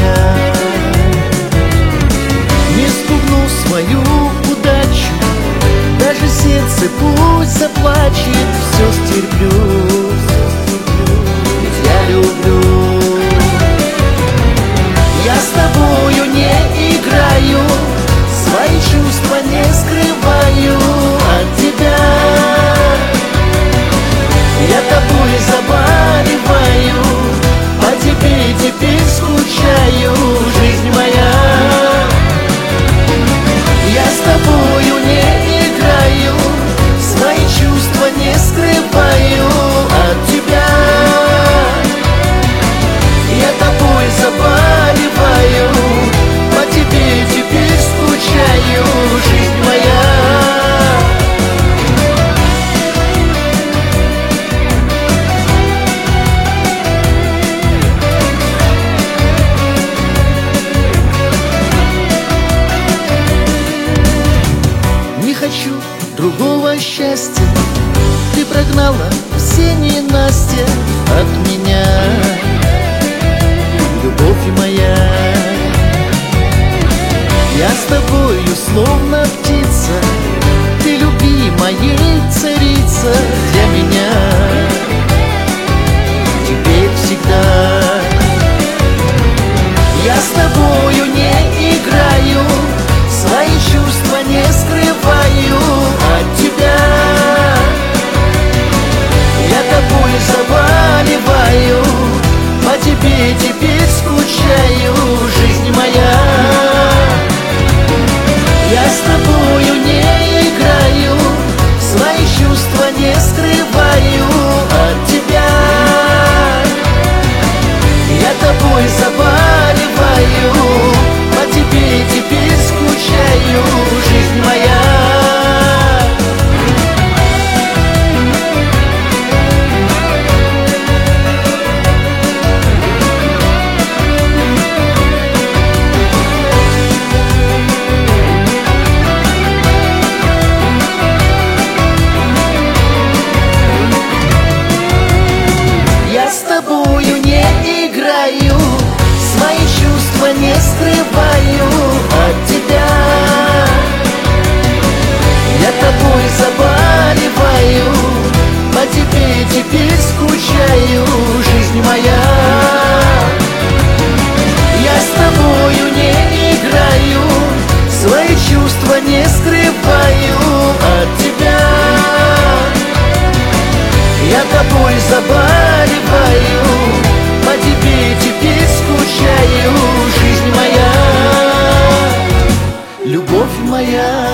моя. Не спугну свою удачу, даже сердце пусть заплачет, все стерплю, ведь я люблю. Я с тобою не играю, свои чувства не скрываю от тебя. Я тобой заболеваю, по тебе теперь скучаю, жизнь моя. Я с тобою не играю, свои чувства не скрываю от тебя. Я тобой заболеваю, по тебе теперь скучаю, жизнь моя. Не хочу другого счастья, ты прогнала все ненастья от меня, любовь моя. Я с тобою словно птица, ты любимая царица для меня, теперь всегда. Я с тобою не играю, свои чувства не скрываю от тебя. Я тобой заболеваю, по тебе теперь скучаю, жизнь моя. Я с тобою не играю, свои чувства не скрываю от тебя. Я тобой заболеваю, по тебе теперь скучаю, жизнь моя. Я с тобою не играю, свои чувства не скрываю от тебя. Я тобой заболеваю, по тебе теперь скучаю, жизнь моя. Я с тобою не играю, свои чувства не скрываю от тебя. Я тобой заболеваю, по тебе теперь скучаю, жизнь моя, любовь моя.